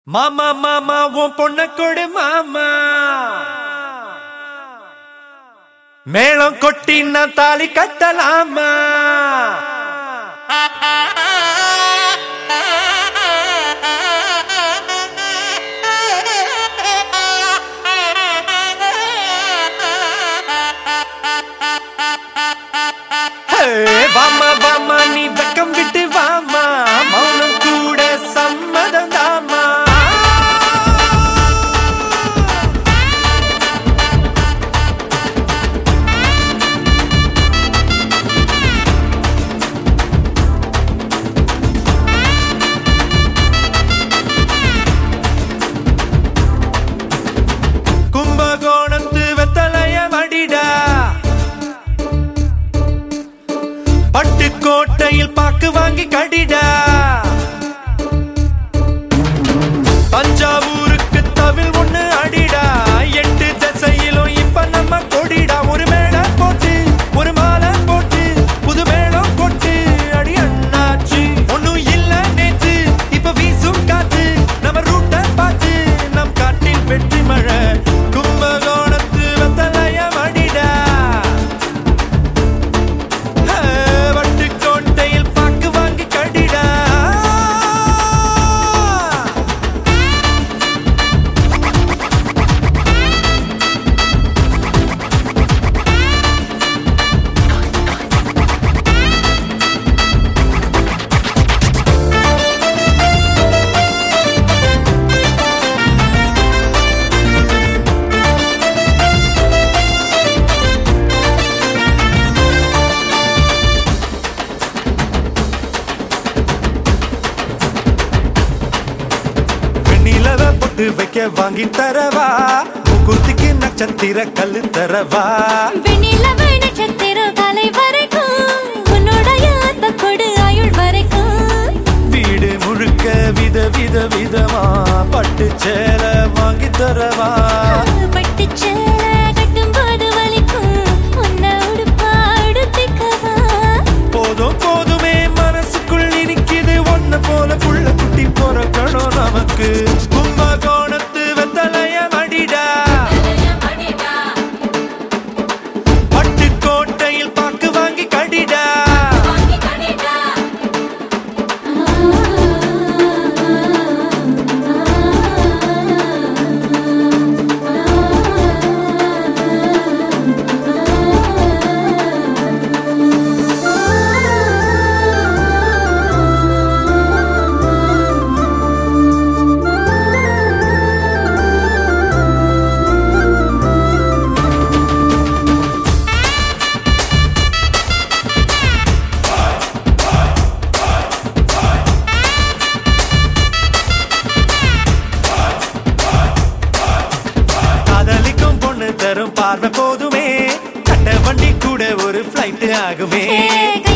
மாமா மாமா உன் பொண்ண கொடு மாமா, மேளம் கொட்டி நான் தாலி கட்டலாமா? வாமா வாமா நீ வெக்கம் விட்டு வாமா, மௌனம் கூட சம்மதம் தாமா. கும்பகோணத்து வெத்தலைய மடிடா, பட்டுக்கோட்டையில் பாக்கு வாங்கி கடிடா, தஞ்சாவூருக்கு தவில் ஒண்ணு அடிடா, எட்டு திசையிலும் இப்ப நம்ம கொடிடா. ஒரு மேடை போட்டு ஒரு மாலை போட்டு புது மேளம் கொட்டு அடி அண்ணாச்சி. ஒன்னும் இல்ல நேத்து இப்ப வீசும் காத்து, நம்ம ரூட்ட பார்த்து நம் காட்டில் வெற்றி மழை. கும்பகோணத்து வெத்தலைய மடிடா, வைக்க வாங்கி தரவா, குத்திக்கு நட்சத்திர கல்லு தரவா. வெண்ணிலவு நட்சத்திர காலை வரைக்கும் உன்னுடைய அந்த கொடு ஆயுள் வரைக்கும். வீடு முழுக்க வித வித விதமா பட்டு சேல வாங்கி தரவா. பட்டு சேல கட்டும் போது வலிக்கும் உன்னை உடுப்பா உடுத்திக்கவா. போதும் போதுமே மனசுக்குள் நினைக்குது ஒன்ன போல புள்ள குட்டி பொறக்கணும் நமக்கு. கும்பகோணத்து வெத்தலைய மடிடா, பட்டுக்கோட்டையில் பாக்கு வாங்கி கடிடா. தரும் பார்வை போதுமே, கட்ட வண்டி கூட ஒரு ஃபிளைட் ஆகுமே.